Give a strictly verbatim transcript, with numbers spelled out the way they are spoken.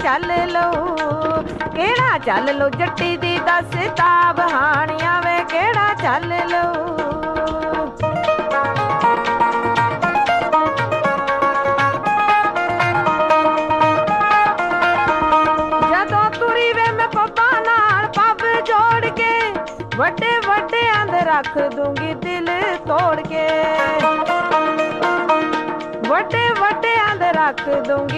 ਚੱਲ ਲਊ, ਕਿਹੜਾ ਚੱਲ ਲਊ ਜੱਟੀ ਦੀ ਦੱਸ ਤਾ ਬਹਾਣੀਆਂ ਵੇ ਕਿਹੜਾ ਚੱਲ ਲਊ। ਜਦੋਂ ਤੁਰੀ ਵੇ ਮੈਂ ਪੱਬਾਂ ਨਾਲ ਪੱਬ ਜੋੜ ਕੇ, ਵੱਡੇ ਵੱਡਿਆਂ ਦੇ ਰੱਖ ਦੂੰਗੀ ਦਿਲ ਤੋੜ ਕੇ, ਵੱਡੇ ਵੱਡਿਆਂ ਦੇ ਰੱਖ ਦੂੰਗੀ